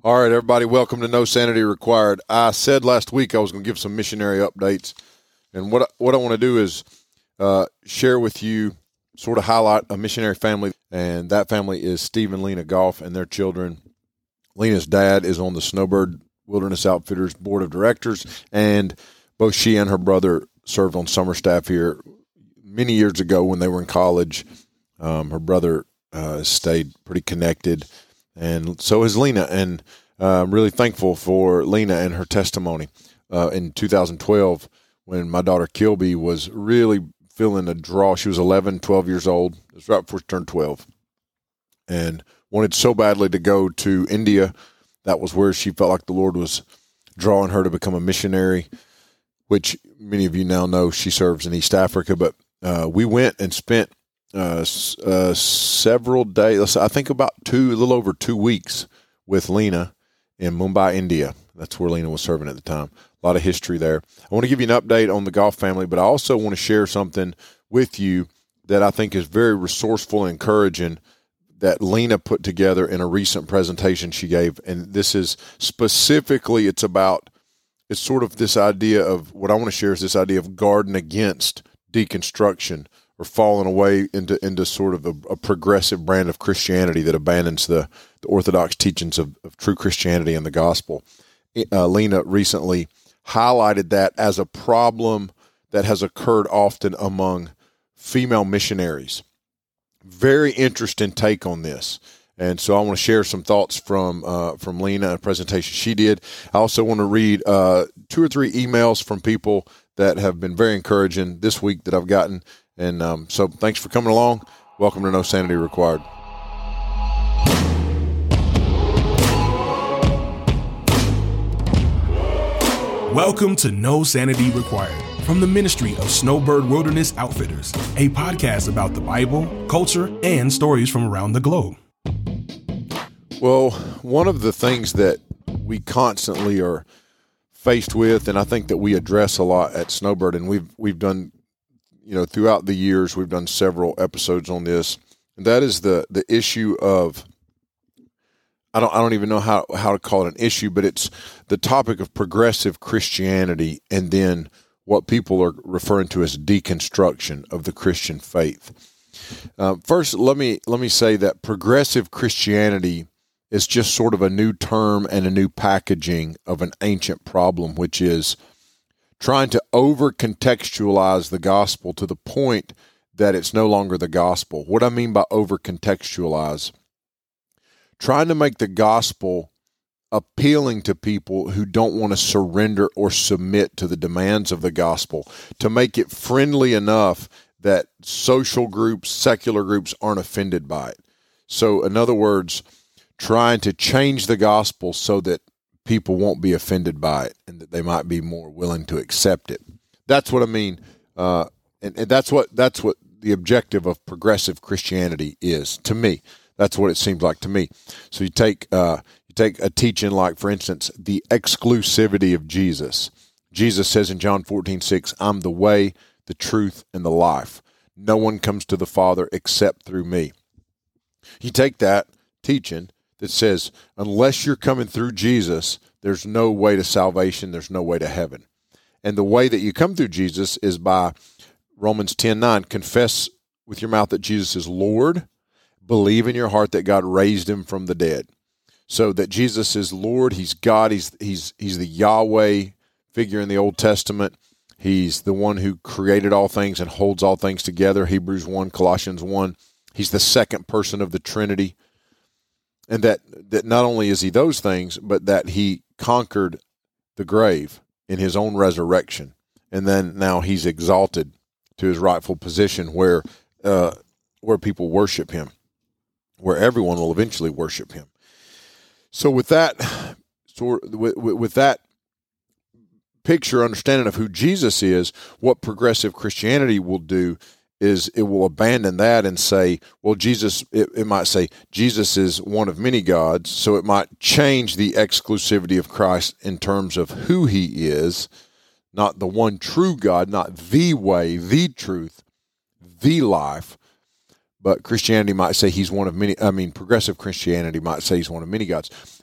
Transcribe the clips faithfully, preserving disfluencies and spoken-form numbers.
All right, everybody, welcome to No Sanity Required. I said last week I was going to give some missionary updates, and what, what I want to do is uh, share with you, sort of highlight a missionary family, and that family is Steve and Lena Goff and their children. Lena's dad is on the Snowbird Wilderness Outfitters Board of Directors, and both she and her brother served on summer staff here many years ago when they were in college. Um, her brother uh, stayed pretty connected, and so is Lena, and uh, I'm really thankful for Lena and her testimony. Uh, in two thousand twelve, when my daughter Kilby was really feeling a draw, she was eleven, twelve years old. It was right before she turned twelve, and wanted so badly to go to India. That was where she felt like the Lord was drawing her to become a missionary, which many of you now know she serves in East Africa. But uh, we went and spent Uh, uh, several days, I think about two, a little over two weeks with Lena in Mumbai, India. That's where Lena was serving at the time. A lot of history there. I want to give you an update on the Goff family, but I also want to share something with you that I think is very resourceful and encouraging that Lena put together in a recent presentation she gave. And this is specifically, it's about, it's sort of this idea of, what I want to share is this idea of guarding against deconstruction, or falling away into into sort of a, a progressive brand of Christianity that abandons the, the orthodox teachings of, of true Christianity and the gospel. Uh, Lena recently highlighted that as a problem that has occurred often among female missionaries. Very interesting take on this. And so I want to share some thoughts from uh, from Lena, a presentation she did. I also want to read uh, two or three emails from people that have been very encouraging this week that I've gotten. And um, so thanks for coming along. Welcome to No Sanity Required. Welcome to No Sanity Required from the ministry of Snowbird Wilderness Outfitters, a podcast about the Bible, culture, and stories from around the globe. Well, one of the things that we constantly are faced with, and I think that we address a lot at Snowbird, and we've we've done, you know, throughout the years, we've done several episodes on this, and that is the the issue of, I don't I don't even know how, how to call it an issue, but it's the topic of progressive Christianity, and then what people are referring to as deconstruction of the Christian faith. Uh, first, let me let me say that progressive Christianity is just sort of a new term and a new packaging of an ancient problem, which is trying to over-contextualize the gospel to the point that it's no longer the gospel. What I mean by over-contextualize, trying to make the gospel appealing to people who don't want to surrender or submit to the demands of the gospel, to make it friendly enough that social groups, secular groups aren't offended by it. So, in other words, trying to change the gospel so that people won't be offended by it and that they might be more willing to accept it. That's what I mean, uh, and, and that's what that's what the objective of progressive Christianity is to me. That's what it seems like to me. So you take uh, you take a teaching like, for instance, the exclusivity of Jesus. Jesus says in John fourteen six, "I'm the way, the truth, and the life. No one comes to the Father except through me." You take that teaching that says, unless you're coming through Jesus, there's no way to salvation, there's no way to heaven. And the way that you come through Jesus is by Romans ten nine, confess with your mouth that Jesus is Lord, believe in your heart that God raised him from the dead. So that Jesus is Lord, he's God, he's he's he's the Yahweh figure in the Old Testament. He's the one who created all things and holds all things together, Hebrews one, Colossians one. He's the second person of the Trinity. And that, that not only is he those things, but that he conquered the grave in his own resurrection. And then now he's exalted to his rightful position where uh, where people worship him, where everyone will eventually worship him. So with that, sort with, with that picture, understanding of who Jesus is, what progressive Christianity will do is it will abandon that and say, well, Jesus, it, it might say Jesus is one of many gods, so it might change the exclusivity of Christ in terms of who he is, not the one true God, not the way, the truth, the life, but Christianity might say he's one of many, I mean, progressive Christianity might say he's one of many gods.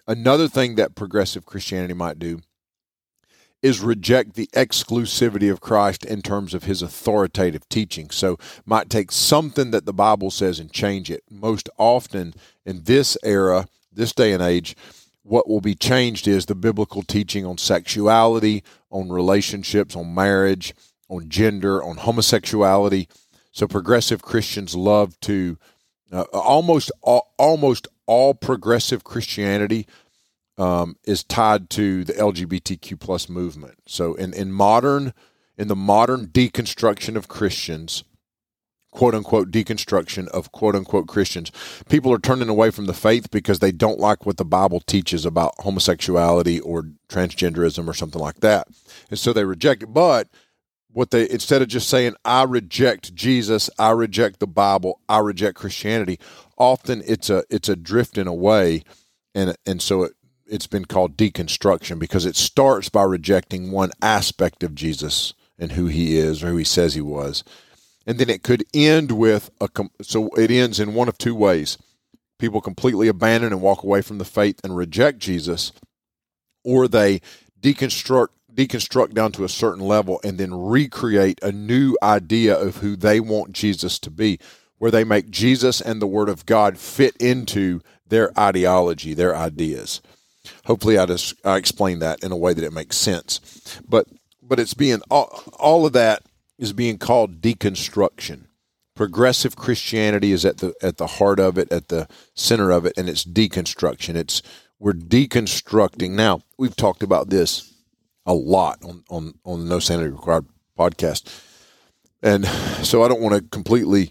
Another thing that progressive Christianity might do is reject the exclusivity of Christ in terms of his authoritative teaching. So might take something that the Bible says and change it. Most often in this era, this day and age, what will be changed is the biblical teaching on sexuality, on relationships, on marriage, on gender, on homosexuality. So progressive Christians love to, uh, almost all, almost all progressive Christianity Um, is tied to the L G B T Q plus movement. So in, in modern, in the modern deconstruction of Christians, quote unquote deconstruction of quote unquote Christians, people are turning away from the faith because they don't like what the Bible teaches about homosexuality or transgenderism or something like that. And so they reject it. But what they, instead of just saying, I reject Jesus, I reject the Bible, I reject Christianity, often it's a, it's a drifting away. And, and so it, it's been called deconstruction because it starts by rejecting one aspect of Jesus and who he is or who he says he was. And then it could end with a, so it ends in one of two ways. People completely abandon and walk away from the faith and reject Jesus, or they deconstruct, deconstruct down to a certain level and then recreate a new idea of who they want Jesus to be, where they make Jesus and the Word of God fit into their ideology, their ideas. Hopefully I just I explained that in a way that it makes sense. But but it's being all, all of that is being called deconstruction. Progressive Christianity is at the at the heart of it, at the center of it, and it's deconstruction. It's we're deconstructing. Now, we've talked about this a lot on, on, on the No Sanity Required podcast. And so I don't want to completely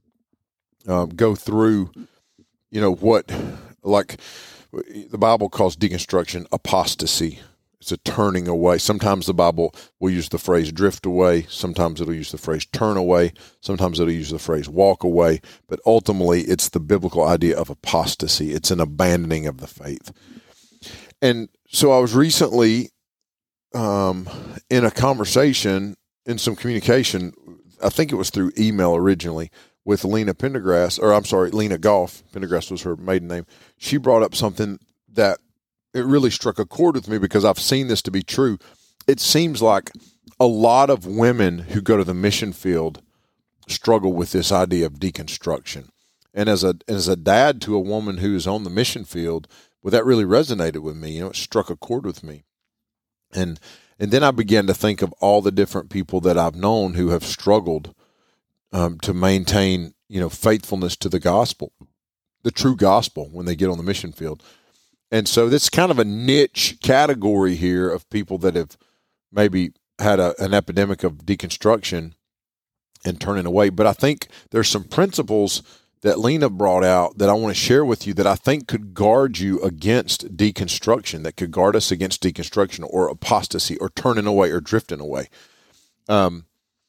um, go through, you know, what like the Bible calls deconstruction apostasy. It's a turning away. Sometimes the Bible will use the phrase drift away. Sometimes it'll use the phrase turn away. Sometimes it'll use the phrase walk away. But ultimately, it's the biblical idea of apostasy. It's an abandoning of the faith. And so I was recently um, in a conversation, in some communication, I think it was through email originally, with Lena Pendergrass, or I'm sorry, Lena Goff. Pendergrass was her maiden name. She brought up something that it really struck a chord with me because I've seen this to be true. It seems like a lot of women who go to the mission field struggle with this idea of deconstruction. And as a as a dad to a woman who is on the mission field, well, that really resonated with me. You know, it struck a chord with me. And and then I began to think of all the different people that I've known who have struggled Um, to maintain, you know, faithfulness to the gospel, the true gospel when they get on the mission field. And so this is kind of a niche category here of people that have maybe had a, an epidemic of deconstruction and turning away. But I think there's some principles that Lena brought out that I want to share with you that I think could guard you against deconstruction, that could guard us against deconstruction or apostasy or turning away or drifting away. Um,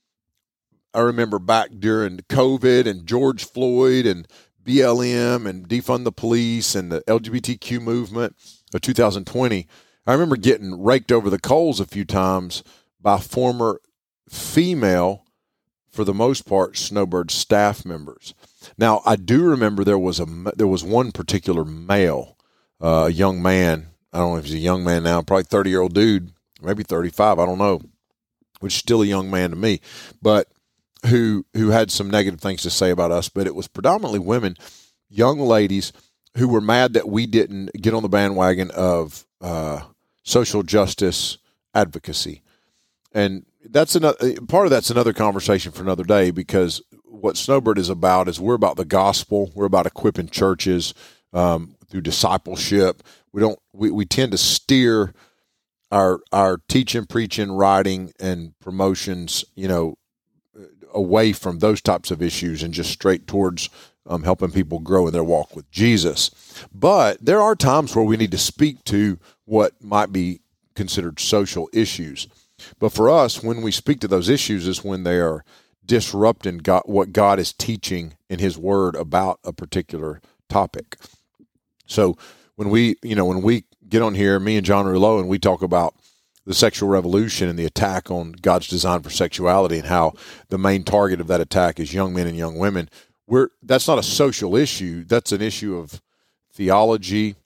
I remember back during COVID and George Floyd and B L M and defund the police and the L G B T Q movement of two thousand twenty, I remember getting raked over the coals a few times by former female, for the most part, Snowbird staff members. Now, I do remember there was a there was one particular male, uh, a young man. I don't know if he's a young man now, probably thirty-year-old dude, maybe thirty-five, I don't know, which is still a young man to me, but who who had some negative things to say about us. But it was predominantly women, young ladies, who were mad that we didn't get on the bandwagon of uh, social justice advocacy. And that's another part of that's another conversation for another day, because what Snowbird is about is we're about the gospel. We're about equipping churches um, through discipleship. We don't we, we tend to steer our our teaching, preaching, writing, and promotions, you know, away from those types of issues and just straight towards um, helping people grow in their walk with Jesus. But there are times where we need to speak to what might be considered social issues. But for us, when we speak to those issues is when they are disrupting God, what God is teaching in His Word about a particular topic. So when we, you know, when we get on here, me and John Rouleau, and we talk about the sexual revolution and the attack on God's design for sexuality and how the main target of that attack is young men and young women, we're that's not a social issue. That's an issue of theology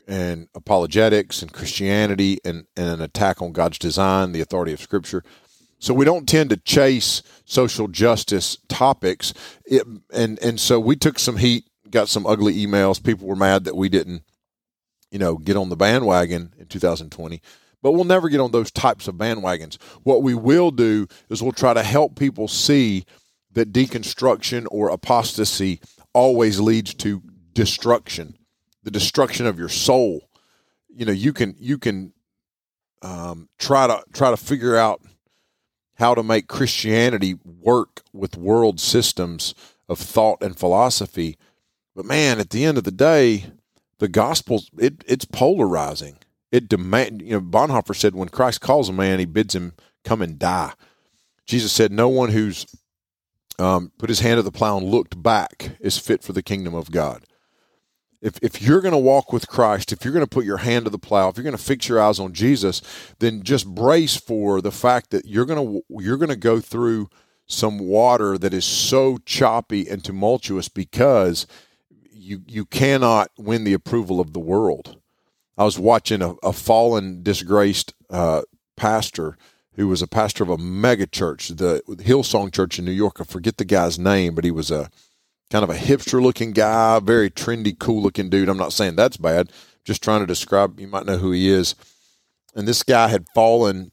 and apologetics and Christianity and, and an attack on God's design, the authority of Scripture. So we don't tend to chase social justice topics. It, and, and so we took some heat, got some ugly emails. People were mad that we didn't, you know, get on the bandwagon in two thousand twenty. But we'll never get on those types of bandwagons. What we will do is we'll try to help people see that deconstruction or apostasy always leads to destruction, the destruction of your soul. You know, you can you can um, try to try to figure out how to make Christianity work with world systems of thought and philosophy, but man, at the end of the day, the gospel it it's polarizing. It demand, you know, Bonhoeffer said, when Christ calls a man, he bids him come and die. Jesus said, no one who's um, put his hand to the plow and looked back is fit for the kingdom of God. If if you're going to walk with Christ, if you're going to put your hand to the plow, if you're going to fix your eyes on Jesus, then just brace for the fact that you're going to you're going to go through some water that is so choppy and tumultuous because you you cannot win the approval of the world. I was watching a, a fallen, disgraced uh, pastor who was a pastor of a mega church, the Hillsong Church in New York. I forget the guy's name, but he was a kind of a hipster-looking guy, very trendy, cool-looking dude. I'm not saying that's bad, just trying to describe, you might know who he is. And this guy had fallen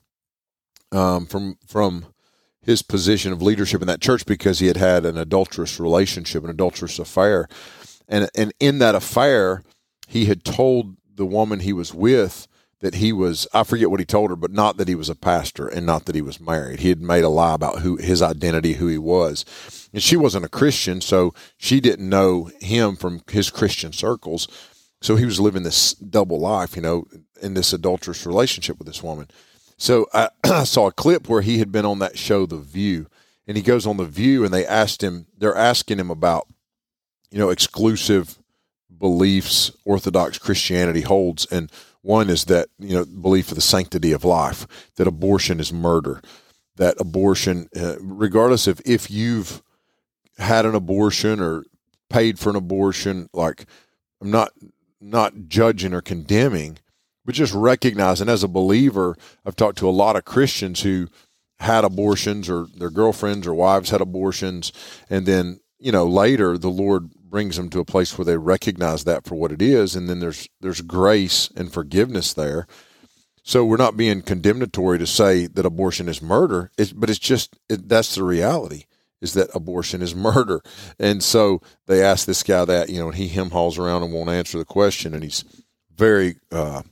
um, from from his position of leadership in that church because he had had an adulterous relationship, an adulterous affair. And, and in that affair, he had told the woman he was with that he was, I forget what he told her, but not that he was a pastor and not that he was married. He had made a lie about who his identity, who he was. And she wasn't a Christian, so she didn't know him from his Christian circles. So he was living this double life, you know, in this adulterous relationship with this woman. So I, I saw a clip where he had been on that show, The View, and he goes on The View and they asked him, they're asking him about, you know, exclusive beliefs Orthodox Christianity holds, and one is that, you know, belief of the sanctity of life, that abortion is murder, that abortion, uh, regardless of if you've had an abortion or paid for an abortion, like I'm not not judging or condemning, but just recognizing as a believer, I've talked to a lot of Christians who had abortions or their girlfriends or wives had abortions, and then, you know, later the Lord brings them to a place where they recognize that for what it is, and then there's there's grace and forgiveness there. So we're not being condemnatory to say that abortion is murder, it's, but it's just it, that's the reality, is that abortion is murder. And so they asked this guy that, you know, and he hem-hauls around and won't answer the question, and he's very, uh,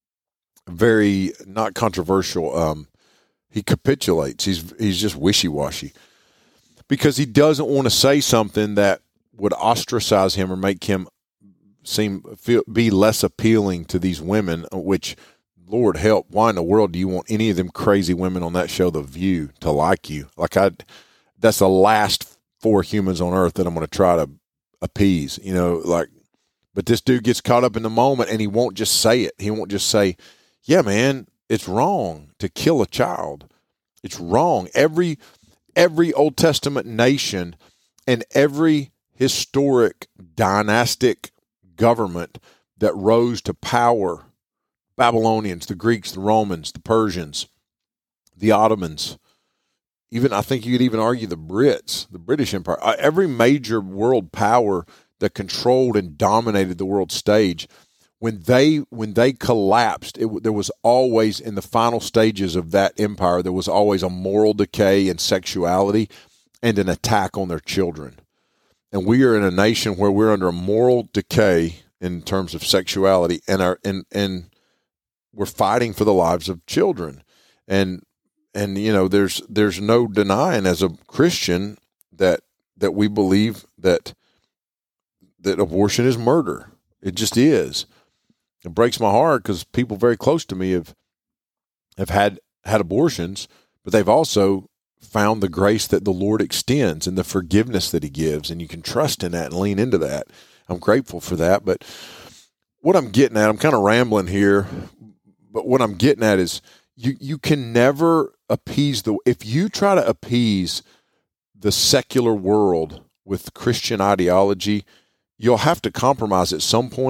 very not controversial. Um, he capitulates. He's he's just wishy-washy because he doesn't want to say something that would ostracize him or make him seem feel, be less appealing to these women, which, Lord help, why in the world do you want any of them crazy women on that show, The View, to like you? Like I, that's the last four humans on earth that I'm going to try to appease, you know, like, but this dude gets caught up in the moment and he won't just say it. He won't just say, yeah, man, it's wrong to kill a child. It's wrong. Every, every Old Testament nation and every historic dynastic government that rose to power, Babylonians, the Greeks, the Romans, the Persians, the Ottomans, even I think you could even argue the Brits, the British Empire, every major world power that controlled and dominated the world stage, when they when they collapsed, it, there was always, in the final stages of that empire, there was always a moral decay and sexuality and an attack on their children. And we are in a nation where we're under a moral decay in terms of sexuality, and our and and we're fighting for the lives of children. And and you know, there's there's no denying as a Christian that that we believe that that abortion is murder. It just is. It breaks my heart because people very close to me have have had had abortions, but they've also found the grace that the Lord extends and the forgiveness that he gives, and you can trust in that and lean into that. I'm grateful for that. But what I'm getting at, I'm kind of rambling here, but what I'm getting at is you, you can never appease the, if you try to appease the secular world with Christian ideology, you'll have to compromise at some point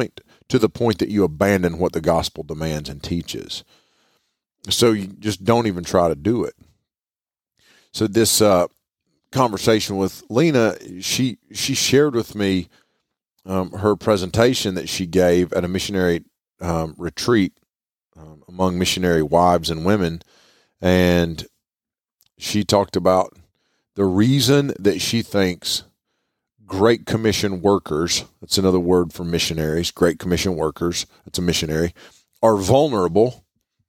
to the point that you abandon what the gospel demands and teaches. So you just don't even try to do it. So this uh, conversation with Lena, she she shared with me um, her presentation that she gave at a missionary um, retreat um, among missionary wives and women, and she talked about the reason that she thinks Great Commission workers, that's another word for missionaries, Great Commission workers, that's a missionary, are vulnerable.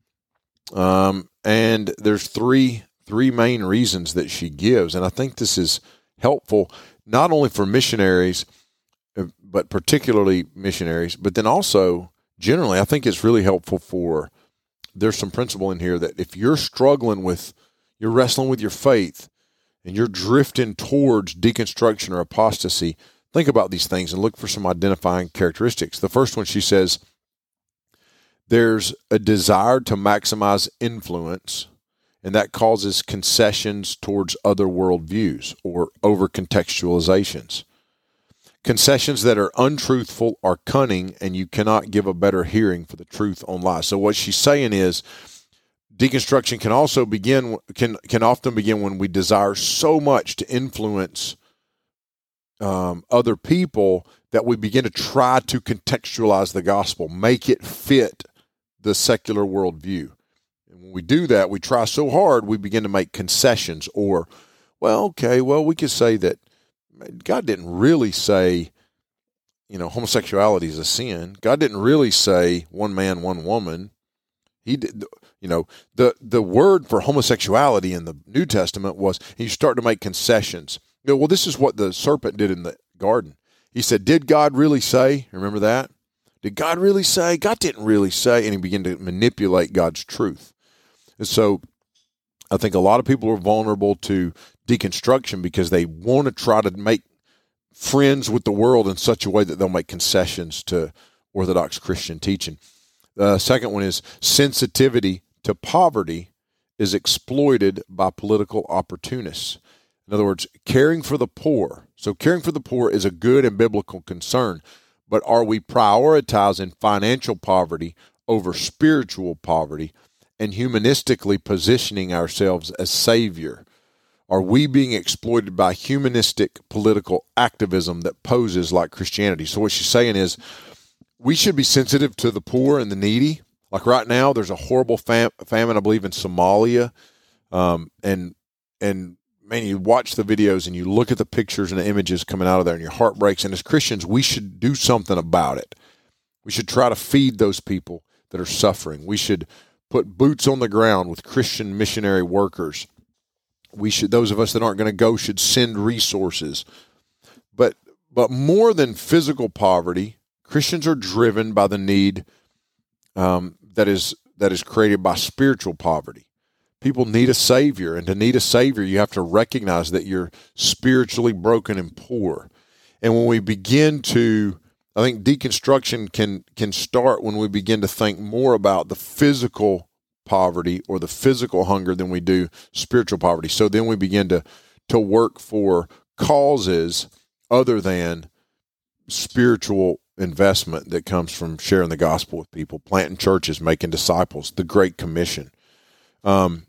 Um, and there's three three main reasons that she gives, and I think this is helpful not only for missionaries, but particularly missionaries, but then also generally, I think it's really helpful for, there's some principle in here that if you're struggling with, you're wrestling with your faith, and you're drifting towards deconstruction or apostasy, think about these things and look for some identifying characteristics. The first one, she says, there's a desire to maximize influence, and that causes concessions towards other worldviews or over-contextualizations. Concessions that are untruthful are cunning, and you cannot give a better hearing for the truth on lies. So what she's saying is, deconstruction can also begin, can can often begin when we desire so much to influence um, other people that we begin to try to contextualize the gospel, make it fit the secular worldview. And when we do that, we try so hard, we begin to make concessions or, well, okay, well, we could say that God didn't really say, you know, homosexuality is a sin. God didn't really say one man, one woman. He did, you know, the, the word for homosexuality in the New Testament was, you start to make concessions. You know, well, this is what the serpent did in the garden. He said, did God really say? Remember that? Did God really say? God didn't really say. And he began to manipulate God's truth. And so I think a lot of people are vulnerable to deconstruction because they want to try to make friends with the world in such a way that they'll make concessions to Orthodox Christian teaching. The second one is sensitivity to poverty is exploited by political opportunists. In other words, caring for the poor. So caring for the poor is a good and biblical concern, but are we prioritizing financial poverty over spiritual poverty and humanistically positioning ourselves as savior? Are we being exploited by humanistic political activism that poses like Christianity? So what she's saying is, we should be sensitive to the poor and the needy. Like right now, there's a horrible fam- famine, I believe, in Somalia. Um, and, and man, you watch the videos and you look at the pictures and the images coming out of there and your heart breaks. And as Christians, we should do something about it. We should try to feed those people that are suffering. We should put boots on the ground with Christian missionary workers. We should, those of us that aren't going to go should send resources. But, but more than physical poverty, Christians are driven by the need um, that is that is created by spiritual poverty. People need a Savior, and to need a Savior, you have to recognize that you're spiritually broken and poor. And when we begin to, I think deconstruction can can start when we begin to think more about the physical poverty or the physical hunger than we do spiritual poverty. So then we begin to to work for causes other than spiritual investment that comes from sharing the gospel with people, planting churches, making disciples, the Great Commission. Um,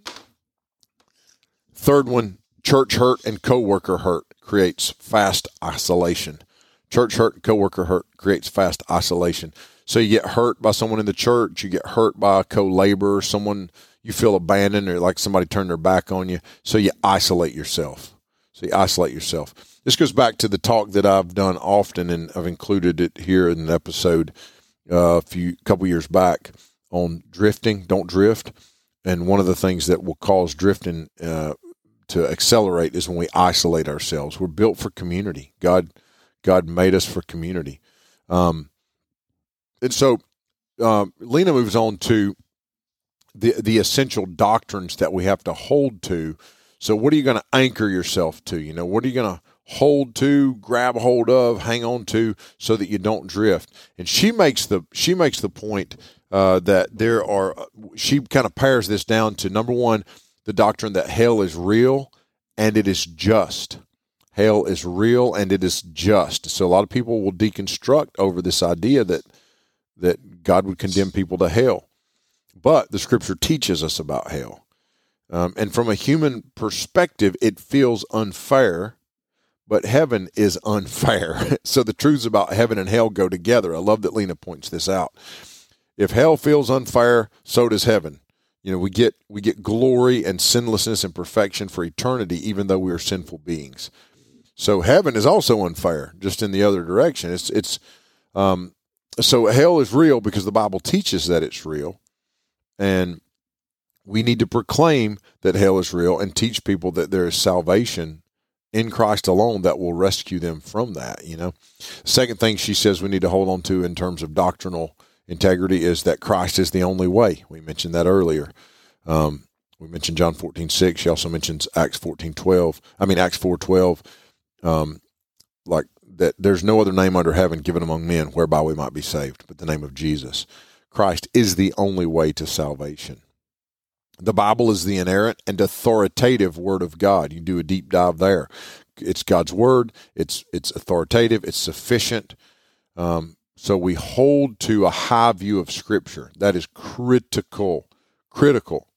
third one, church hurt and coworker hurt creates fast isolation. Church hurt and coworker hurt creates fast isolation. So you get hurt by someone in the church, you get hurt by a co-laborer, someone you feel abandoned or like somebody turned their back on you, so you isolate yourself. So you isolate yourself. This goes back to the talk that I've done often, and I've included it here in an episode uh, a few couple years back on drifting. Don't drift. And one of the things that will cause drifting uh, to accelerate is when we isolate ourselves. We're built for community. God, God made us for community. Um, and so uh, Lena moves on to the the essential doctrines that we have to hold to. So what are you going to anchor yourself to? You know, what are you going to hold to, grab hold of, hang on to, so that you don't drift? And she makes the she makes the point uh, that there are. She kind of pares this down to number one, the doctrine that hell is real and it is just. Hell is real and it is just. So a lot of people will deconstruct over this idea that that God would condemn people to hell. But the Scripture teaches us about hell. Um, and from a human perspective, it feels unfair, but heaven is unfair. So the truths about heaven and hell go together. I love that Lena points this out. If hell feels unfair, so does heaven. You know, we get we get glory and sinlessness and perfection for eternity, even though we are sinful beings. So heaven is also unfair, just in the other direction. It's it's um, so hell is real because the Bible teaches that it's real, and we need to proclaim that hell is real and teach people that there is salvation in Christ alone that will rescue them from that. You know, second thing she says we need to hold on to in terms of doctrinal integrity is that Christ is the only way. We mentioned that earlier. Um, we mentioned John fourteen six. She also mentions Acts fourteen twelve. I mean, Acts four twelve. Um, like that there's no other name under heaven given among men whereby we might be saved, but the name of Jesus. Christ is the only way to salvation. The Bible is the inerrant and authoritative Word of God. You do a deep dive there. It's God's Word. It's it's authoritative. It's sufficient. Um, so we hold to a high view of Scripture. That is critical, critical.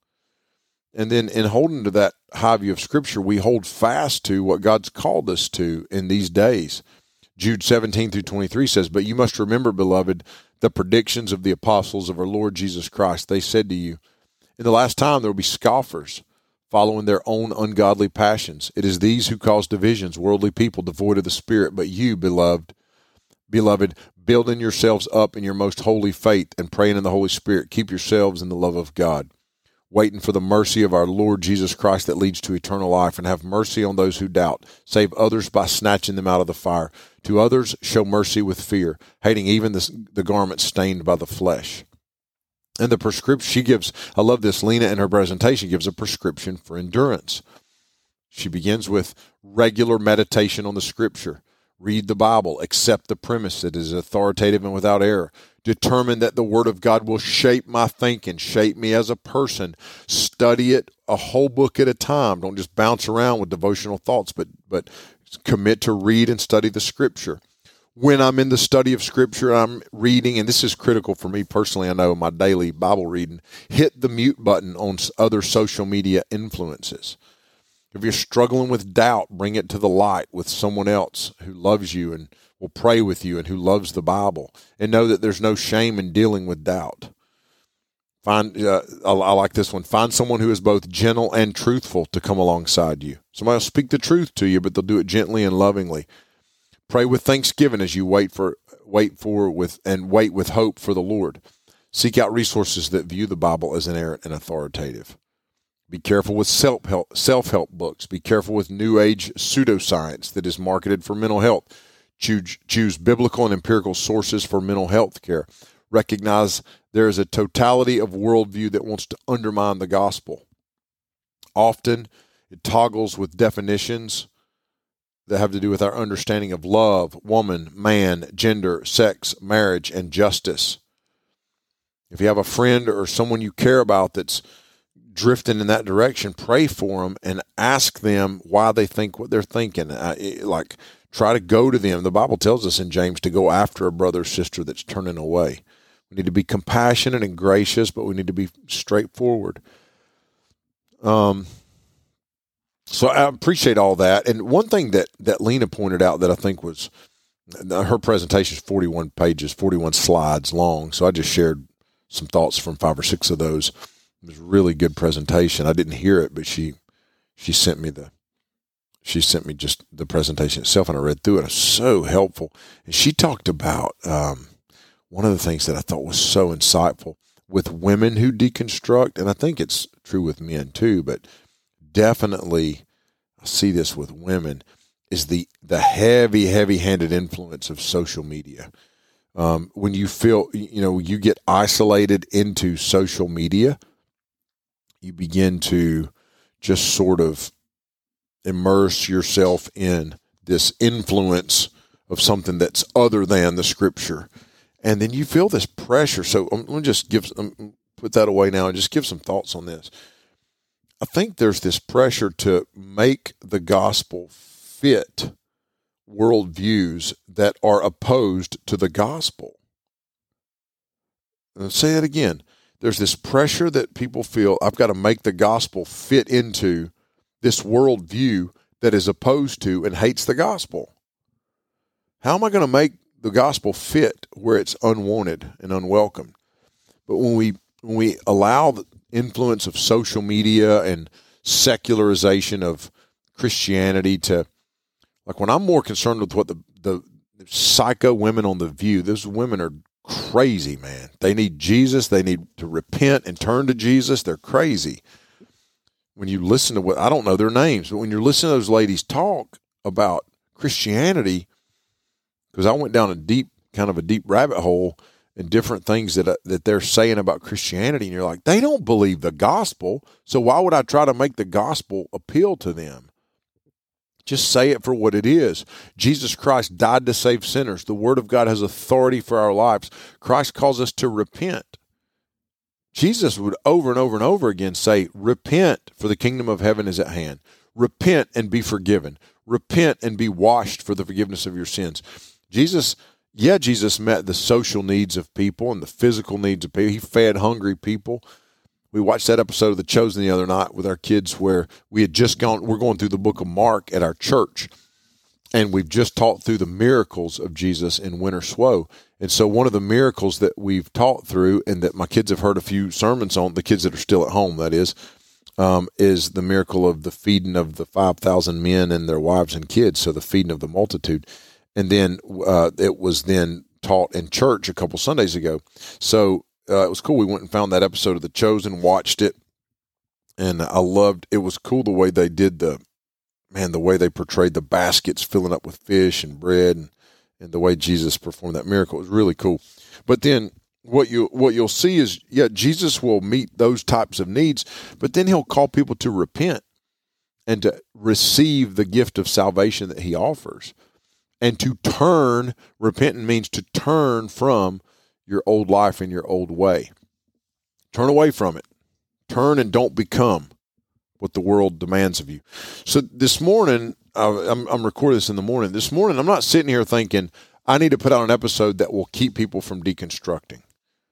And then in holding to that high view of Scripture, we hold fast to what God's called us to in these days. Jude seventeen through twenty-three says, "But you must remember, beloved, the predictions of the apostles of our Lord Jesus Christ. They said to you, in the last time there will be scoffers, following their own ungodly passions. It is these who cause divisions, worldly people devoid of the Spirit. But you, beloved, beloved, building yourselves up in your most holy faith and praying in the Holy Spirit, keep yourselves in the love of God, waiting for the mercy of our Lord Jesus Christ that leads to eternal life, and have mercy on those who doubt. Save others by snatching them out of the fire. To others show mercy with fear, hating even the, the garment stained by the flesh." And the prescription she gives, I love this, Lena in her presentation gives a prescription for endurance. She begins with regular meditation on the Scripture. Read the Bible. Accept the premise that it is authoritative and without error. Determine that the Word of God will shape my thinking, shape me as a person. Study it a whole book at a time. Don't just bounce around with devotional thoughts, but but commit to read and study the Scripture. When I'm in the study of Scripture, I'm reading, and this is critical for me personally, I know, in my daily Bible reading, hit the mute button on other social media influences. If you're struggling with doubt, bring it to the light with someone else who loves you and will pray with you and who loves the Bible, and know that there's no shame in dealing with doubt. Find, uh, I, I like this one. Find someone who is both gentle and truthful to come alongside you. Somebody will speak the truth to you, but they'll do it gently and lovingly. Pray with thanksgiving as you wait for, wait for with, and wait with hope for the Lord. Seek out resources that view the Bible as inerrant and authoritative. Be careful with self-help, self-help books. Be careful with New Age pseudoscience that is marketed for mental health. Choose, choose biblical and empirical sources for mental health care. Recognize there is a totality of worldview that wants to undermine the gospel. Often, it toggles with definitions that have to do with our understanding of love, woman, man, gender, sex, marriage, and justice. If you have a friend or someone you care about that's drifting in that direction, pray for them and ask them why they think what they're thinking. Uh, like, try to go to them. The Bible tells us in James to go after a brother or sister that's turning away. We need to be compassionate and gracious, but we need to be straightforward. Um. So I appreciate all that. And one thing that, that Lena pointed out that I think was, her presentation is forty-one pages, forty-one slides long. So I just shared some thoughts from five or six of those. It was a really good presentation. I didn't hear it, but she she sent me the she sent me just the presentation itself, and I read through it. It was so helpful. And she talked about um, one of the things that I thought was so insightful with women who deconstruct, and I think it's true with men too, but definitely I see this with women, is the, the heavy, heavy-handed influence of social media. Um, when you feel, you know, you get isolated into social media, you begin to just sort of immerse yourself in this influence of something that's other than the Scripture. And then you feel this pressure. So I'm going to just give, um, put that away now and just give some thoughts on this. I think there's this pressure to make the gospel fit worldviews that are opposed to the gospel. I'll say that again. There's this pressure that people feel, I've got to make the gospel fit into this worldview that is opposed to and hates the gospel. How am I going to make the gospel fit where it's unwanted and unwelcome? But when we when we allow the influence of social media and secularization of Christianity to, like when I'm more concerned with what the, the psycho women on The View, those women are crazy, man. They need Jesus. They need to repent and turn to Jesus. They're crazy. When you listen to what, I don't know their names, but when you're listening to those ladies talk about Christianity, because I went down a deep, kind of a deep rabbit hole and different things that uh, that they're saying about Christianity, and you're like, they don't believe the gospel, so why would I try to make the gospel appeal to them? Just say it for what it is. Jesus Christ died to save sinners. The Word of God has authority for our lives. Christ calls us to repent. Jesus would over and over and over again say, repent, for the kingdom of heaven is at hand. Repent and be forgiven. Repent and be washed for the forgiveness of your sins. Jesus, yeah, Jesus met the social needs of people and the physical needs of people. He fed hungry people. We watched that episode of The Chosen the other night with our kids where we had just gone, we're going through the book of Mark at our church, and we've just taught through the miracles of Jesus in Winter Swow. And so one of the miracles that we've taught through and that my kids have heard a few sermons on, the kids that are still at home, that is, um, is the miracle of the feeding of the five thousand men and their wives and kids, so the feeding of the multitude. And then uh, it was then taught in church a couple Sundays ago. So uh, it was cool. We went and found that episode of The Chosen, watched it, and I loved, it was cool the way they did the, man, the way they portrayed the baskets filling up with fish and bread, and, and the way Jesus performed that miracle. It was really cool. But then what you what you'll see is, yeah, Jesus will meet those types of needs, but then he'll call people to repent and to receive the gift of salvation that he offers. And to turn, repenting means to turn from your old life and your old way. Turn away from it. Turn and don't become what the world demands of you. So this morning, uh, I'm, I'm recording this in the morning. This morning, I'm not sitting here thinking, I need to put out an episode that will keep people from deconstructing.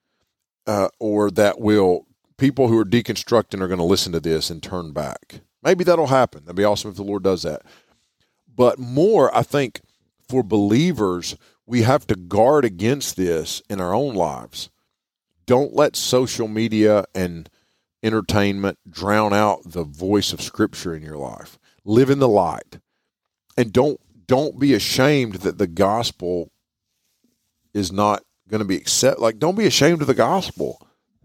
Uh, or that will, people who are deconstructing are going to listen to this and turn back. Maybe that'll happen. That'd be awesome if the Lord does that. But more, I think, for believers, we have to guard against this in our own lives. Don't let social media and entertainment drown out the voice of Scripture in your life. Live in the light. And don't don't be ashamed that the gospel is not going to be accepted. Like, don't be ashamed of the gospel.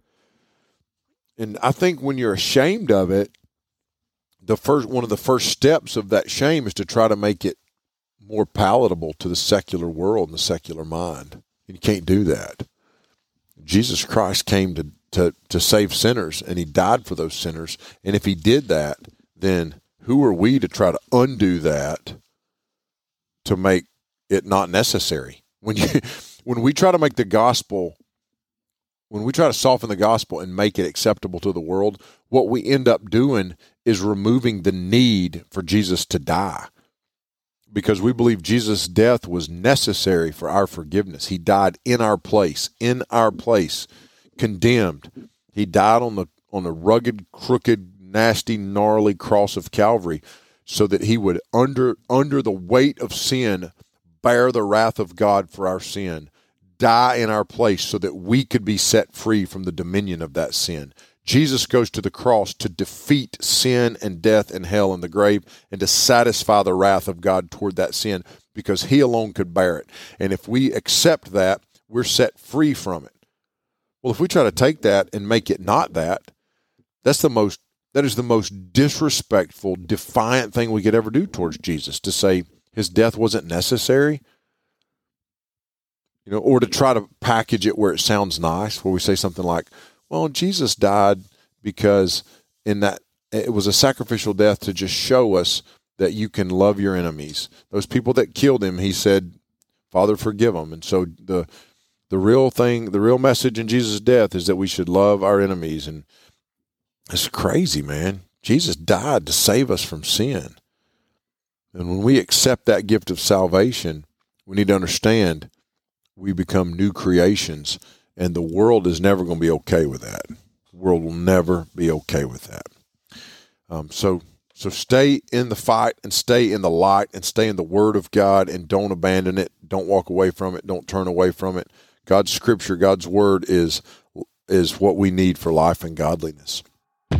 And I think when you're ashamed of it, the first one of the first steps of that shame is to try to make it more palatable to the secular world and the secular mind. You can't do that. Jesus Christ came to, to, to save sinners, and he died for those sinners. And if he did that, then who are we to try to undo that to make it not necessary? When you, when we try to make the gospel, when we try to soften the gospel and make it acceptable to the world, what we end up doing is removing the need for Jesus to die. Because we believe Jesus' death was necessary for our forgiveness. He died in our place, in our place, condemned. He died on the on the rugged, crooked, nasty, gnarly cross of Calvary so that he would, under under the weight of sin, bear the wrath of God for our sin, die in our place so that we could be set free from the dominion of that sin. Jesus goes to the cross to defeat sin and death and hell and the grave and to satisfy the wrath of God toward that sin because he alone could bear it. And if we accept that, we're set free from it. Well, if we try to take that and make it not that, that's the most, that is the most disrespectful, defiant thing we could ever do towards Jesus, to say his death wasn't necessary. You know, or to try to package it where it sounds nice, where we say something like, well, Jesus died because in that it was a sacrificial death to just show us that you can love your enemies. Those people that killed him, he said, Father, forgive them. And so the the real thing, the real message in Jesus' death is that we should love our enemies. And it's crazy, man. Jesus died to save us from sin. And when we accept that gift of salvation, we need to understand we become new creations. And the world is never going to be okay with that. The world will never be okay with that. Um, so, so stay in the fight and stay in the light and stay in the Word of God and don't abandon it. Don't walk away from it. Don't turn away from it. God's Scripture, God's Word is is what we need for life and godliness. I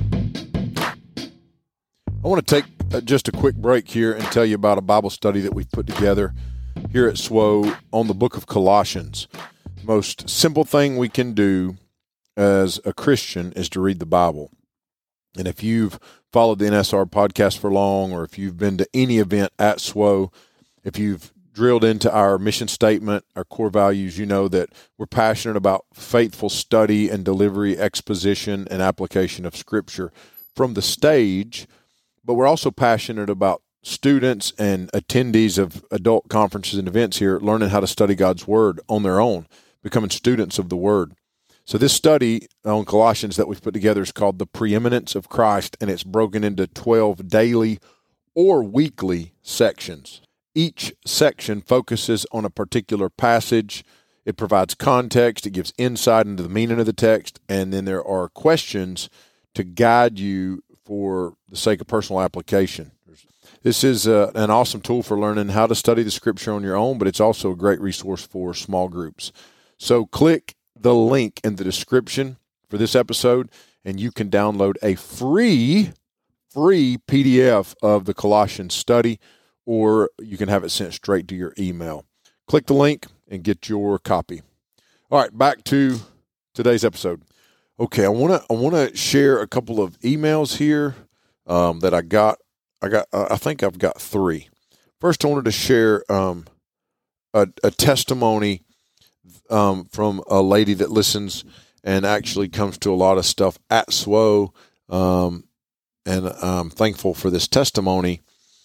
want to take just a quick break here and tell you about a Bible study that we've put together here at S W O on the book of Colossians. Most simple thing we can do as a Christian is to read the Bible. And if you've followed the N S R podcast for long, or if you've been to any event at S W O, if you've drilled into our mission statement, our core values, you know that we're passionate about faithful study and delivery, exposition, and application of Scripture from the stage, but we're also passionate about students and attendees of adult conferences and events here learning how to study God's Word on their own, becoming students of the Word. So this study on Colossians that we've put together is called The Preeminence of Christ, and it's broken into twelve daily or weekly sections. Each section focuses on a particular passage. It provides context. It gives insight into the meaning of the text, and then there are questions to guide you for the sake of personal application. This is uh, an awesome tool for learning how to study the Scripture on your own, but it's also a great resource for small groups. So click the link in the description for this episode, and you can download a free, free P D F of the Colossians study, or you can have it sent straight to your email. Click the link and get your copy. All right, back to today's episode. Okay, I want to I want to share a couple of emails here um, that I got. I got. Uh, I think I've got three. First, I wanted to share um, a, a testimony um, from a lady that listens and actually comes to a lot of stuff at S W O, um, and I'm thankful for this testimony.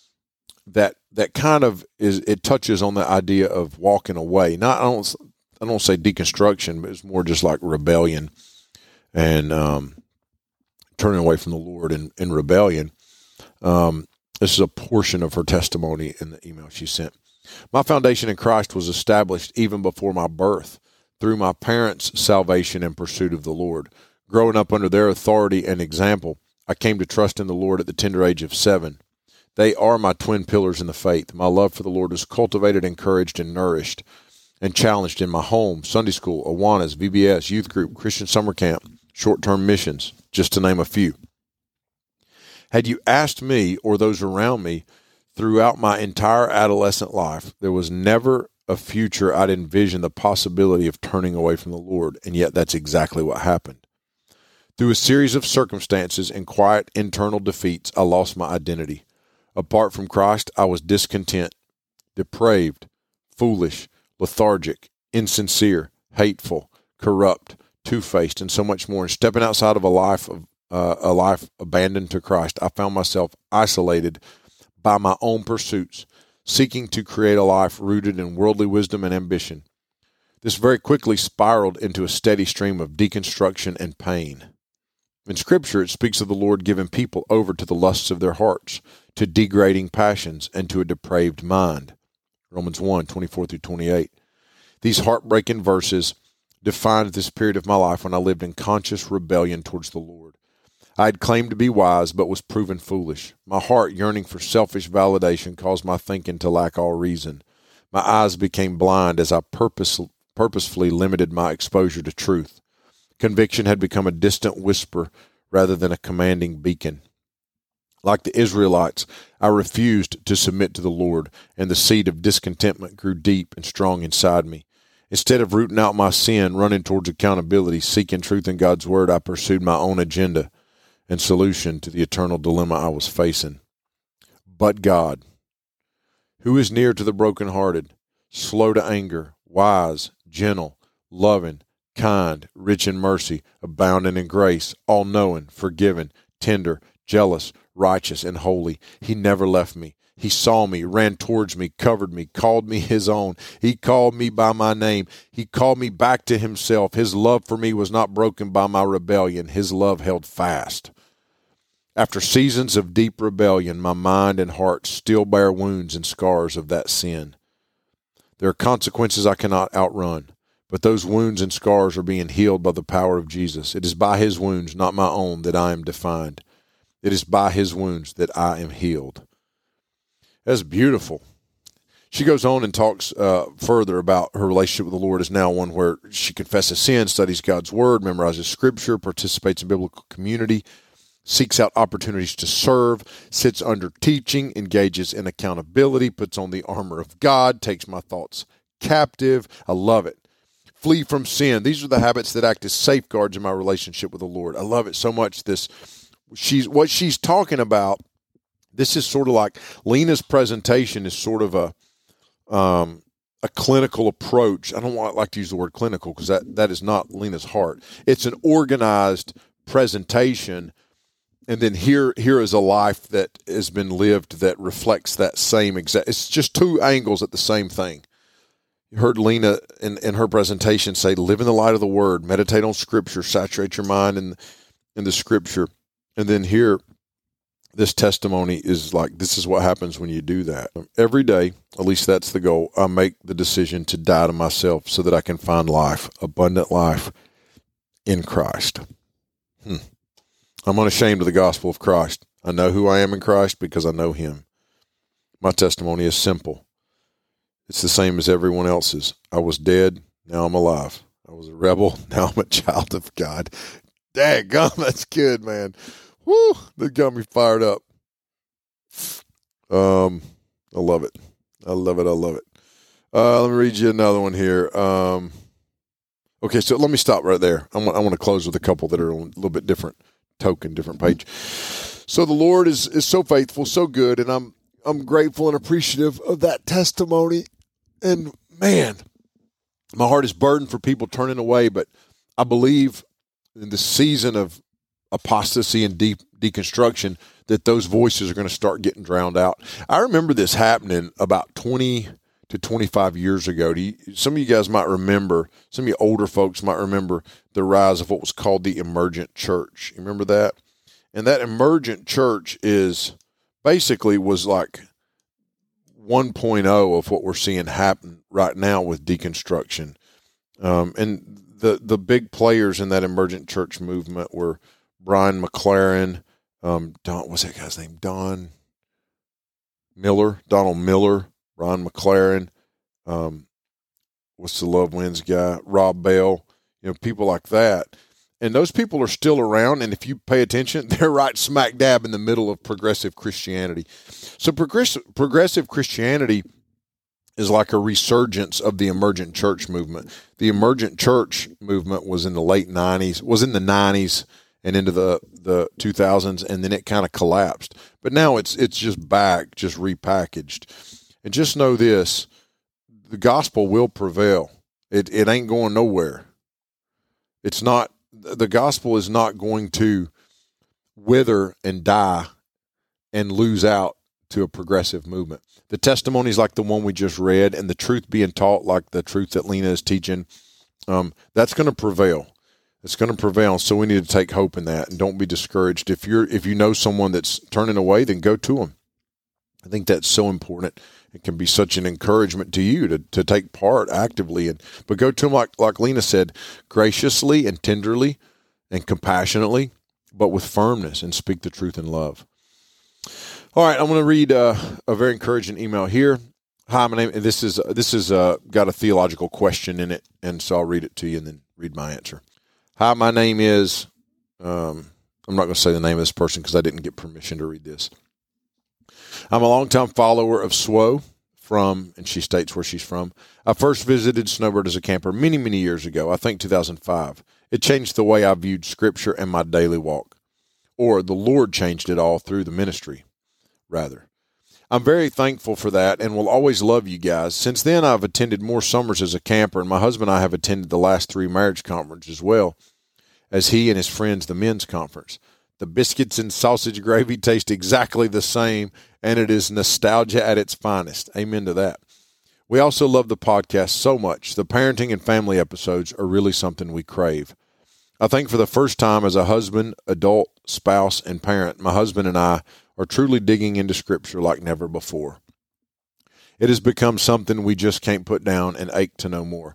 That that kind of is it touches on the idea of walking away. Not I don't I don't say deconstruction, but it's more just like rebellion and um, turning away from the Lord in, in rebellion. Um, this is a portion of her testimony in the email she sent. My foundation in Christ was established even before my birth through my parents' salvation and pursuit of the Lord. Growing up under their authority and example, I came to trust in the Lord at the tender age of seven. They are my twin pillars in the faith. My love for the Lord is cultivated, encouraged, and nourished, and challenged in my home, Sunday school, Awanas, V B S, youth group, Christian summer camp, short-term missions, just to name a few. Had you asked me or those around me throughout my entire adolescent life, there was never a future I'd envision the possibility of turning away from the Lord, and yet that's exactly what happened. Through a series of circumstances and quiet internal defeats, I lost my identity. Apart from Christ, I was discontent, depraved, foolish, lethargic, insincere, hateful, corrupt, two-faced, and so much more. And stepping outside of a life of uh, a life abandoned to Christ, I found myself isolated by my own pursuits, seeking to create a life rooted in worldly wisdom and ambition. This very quickly spiraled into a steady stream of deconstruction and pain. In Scripture, it speaks of the Lord giving people over to the lusts of their hearts, to degrading passions, and to a depraved mind. Romans one, twenty-four through twenty-eight. These heartbreaking verses defined this period of my life when I lived in conscious rebellion towards the Lord. I had claimed to be wise, but was proven foolish. My heart, yearning for selfish validation, caused my thinking to lack all reason. My eyes became blind as I purpose, purposefully limited my exposure to truth. Conviction had become a distant whisper rather than a commanding beacon. Like the Israelites, I refused to submit to the Lord, and the seed of discontentment grew deep and strong inside me. Instead of rooting out my sin, running towards accountability, seeking truth in God's Word, I pursued my own agenda and solution to the eternal dilemma I was facing. But God, who is near to the brokenhearted, slow to anger, wise, gentle, loving, kind, rich in mercy, abounding in grace, all-knowing, forgiving, tender, jealous, righteous, and holy. He never left me. He saw me, ran towards me, covered me, called me his own. He called me by my name. He called me back to himself. His love for me was not broken by my rebellion. His love held fast. After seasons of deep rebellion, my mind and heart still bear wounds and scars of that sin. There are consequences I cannot outrun, but those wounds and scars are being healed by the power of Jesus. It is by his wounds, not my own, that I am defined. It is by his wounds that I am healed. That's beautiful. She goes on and talks uh, further about her relationship with the Lord is now one where she confesses sin, studies God's word, memorizes scripture, participates in biblical community, seeks out opportunities to serve, sits under teaching, engages in accountability, puts on the armor of God, takes my thoughts captive. I love it. Flee from sin. These are the habits that act as safeguards in my relationship with the Lord. I love it so much. This, she's what she's talking about. This is sort of like Lena's presentation is sort of a um, a clinical approach. I don't want like to use the word clinical because that, that is not Lena's heart. It's an organized presentation. And then here, here is a life that has been lived that reflects that same exact. It's just two angles at the same thing. You heard Lena in, in her presentation say, live in the light of the word, meditate on scripture, saturate your mind in, in the scripture. And then here, this testimony is like, this is what happens when you do that. Every day, at least that's the goal, I make the decision to die to myself so that I can find life, abundant life in Christ. Hmm. I'm unashamed of the gospel of Christ. I know who I am in Christ because I know him. My testimony is simple. It's the same as everyone else's. I was dead, now I'm alive. I was a rebel, now I'm a child of God. Daggum, that's good, man. Woo, that got me fired up. Um, I love it. I love it, I love it. Uh, let me read you another one here. Um, okay, so let me stop right there. I want, I want to close with a couple that are a little bit different. Token, different page. So the Lord is is so faithful, so good, and I'm I'm grateful and appreciative of that testimony. And man, my heart is burdened for people turning away, but I believe in the season of apostasy and deep deconstruction that those voices are going to start getting drowned out. I remember this happening about twenty to twenty-five years ago. Do you, some of you guys might remember, some of you older folks might remember the rise of what was called the emergent church. You remember that? And that emergent church is basically was like one point oh of what we're seeing happen right now with deconstruction. Um, and the, the big players in that emergent church movement were Brian McLaren, um, Don, what's that guy's name? Don Miller, Donald Miller, Ron McLaren, um, what's the Love Wins guy? Rob Bell, you know, people like that. And those people are still around, and if you pay attention, they're right smack dab in the middle of progressive Christianity. So progressive, progressive Christianity is like a resurgence of the emergent church movement. The emergent church movement was in the late nineties, was in the nineties and into the, the two thousands, and then it kind of collapsed. But now it's it's just back, just repackaged. And just know this, the gospel will prevail. It it ain't going nowhere. It's not, the gospel is not going to wither and die and lose out to a progressive movement. The testimonies like the one we just read and the truth being taught like the truth that Lena is teaching, um, that's going to prevail. It's going to prevail. So we need to take hope in that and don't be discouraged. If you're if you know someone that's turning away, then go to them. I think that's so important. It can be such an encouragement to you to, to take part actively. And but go to them, like, like Lena said, graciously and tenderly and compassionately, but with firmness, and speak the truth in love. All right, I'm going to read uh, a very encouraging email here. Hi, my name, this is, this is uh, got a theological question in it, and so I'll read it to you and then read my answer. Hi, my name is, um, I'm not going to say the name of this person because I didn't get permission to read this. I'm a longtime follower of S W O from, and she states where she's from. I first visited Snowbird as a camper many, many years ago, I think two thousand five. It changed the way I viewed Scripture and my daily walk. Or the Lord changed it all through the ministry, rather. I'm very thankful for that and will always love you guys. Since then, I've attended more summers as a camper, and my husband and I have attended the last three marriage conferences as well as he and his friends, the men's conference. The biscuits and sausage gravy taste exactly the same, and it is nostalgia at its finest. Amen to that. We also love the podcast so much. The parenting and family episodes are really something we crave. I think for the first time as a husband, adult, spouse, and parent, my husband and I are truly digging into Scripture like never before. It has become something we just can't put down and ache to know more.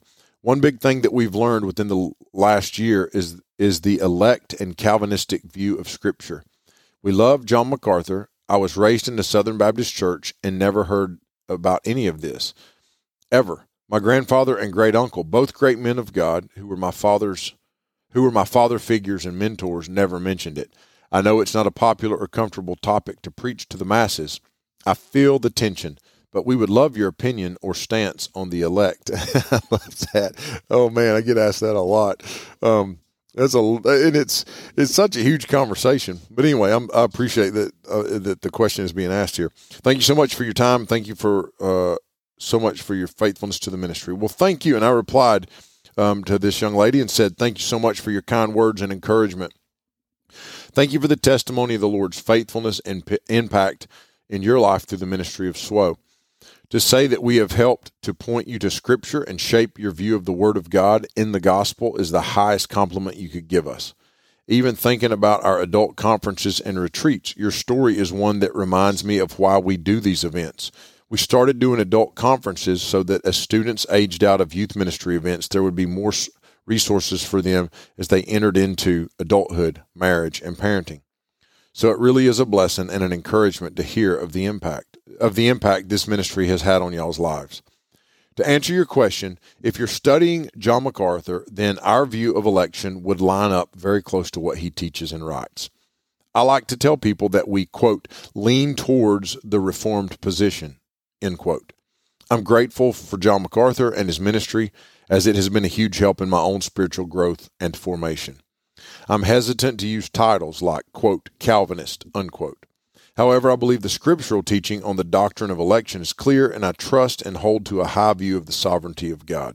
One big thing that we've learned within the last year is is the elect and Calvinistic view of Scripture. We love John MacArthur. I was raised in the Southern Baptist Church and never heard about any of this, ever. My grandfather and great uncle, both great men of God, who were my father's, who were my father figures and mentors, never mentioned it. I know it's not a popular or comfortable topic to preach to the masses. I feel the tension, but we would love your opinion or stance on the elect. I love that. Oh man, I get asked that a lot. Um, that's a, and it's it's such a huge conversation. But anyway, I'm, I appreciate that uh, that the question is being asked here. Thank you so much for your time. Thank you for uh, so much for your faithfulness to the ministry. Well, thank you. And I replied um, to this young lady and said, thank you so much for your kind words and encouragement. Thank you for the testimony of the Lord's faithfulness and p- impact in your life through the ministry of S W O. To say that we have helped to point you to Scripture and shape your view of the Word of God in the gospel is the highest compliment you could give us. Even thinking about our adult conferences and retreats, your story is one that reminds me of why we do these events. We started doing adult conferences so that as students aged out of youth ministry events, there would be more resources for them as they entered into adulthood, marriage, and parenting. So it really is a blessing and an encouragement to hear of the impact of the impact this ministry has had on y'all's lives. To answer your question, if you're studying John MacArthur, then our view of election would line up very close to what he teaches and writes. I like to tell people that we, quote, lean towards the Reformed position, end quote. I'm grateful for John MacArthur and his ministry, as it has been a huge help in my own spiritual growth and formation. I'm hesitant to use titles like, quote, Calvinist, unquote. However, I believe the scriptural teaching on the doctrine of election is clear, and I trust and hold to a high view of the sovereignty of God.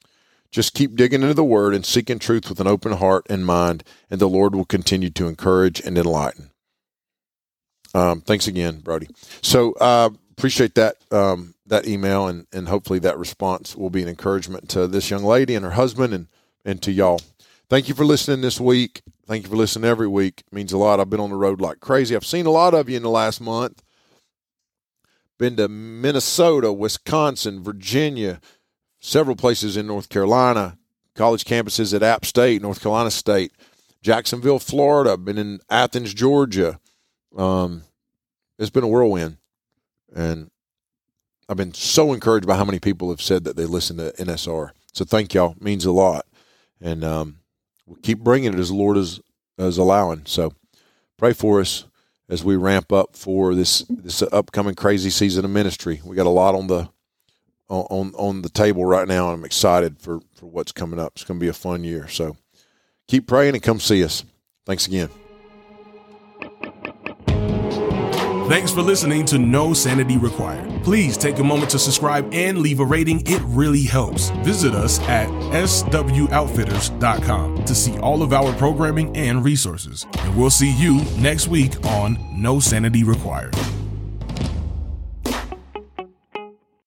Just keep digging into the Word and seeking truth with an open heart and mind, and the Lord will continue to encourage and enlighten. Um, thanks again, Brody. So I uh, appreciate that um, that email, and, and hopefully that response will be an encouragement to this young lady and her husband and, and to y'all. Thank you for listening this week. Thank you for listening every week. It means a lot. I've been on the road like crazy. I've seen a lot of you in the last month. Been to Minnesota, Wisconsin, Virginia, several places in North Carolina, college campuses at App State, North Carolina State, Jacksonville, Florida. Been in Athens, Georgia. Um, it's been a whirlwind. And I've been so encouraged by how many people have said that they listen to N S R. So thank y'all. It means a lot. And um, we'll keep bringing it as the Lord is, is allowing. So pray for us as we ramp up for this this upcoming crazy season of ministry. We got a lot on the on on the table right now, and I'm excited for, for what's coming up. It's going to be a fun year. So keep praying and come see us. Thanks again. Thanks for listening to No Sanity Required. Please take a moment to subscribe and leave a rating. It really helps. Visit us at S W outfitters dot com to see all of our programming and resources. And we'll see you next week on No Sanity Required.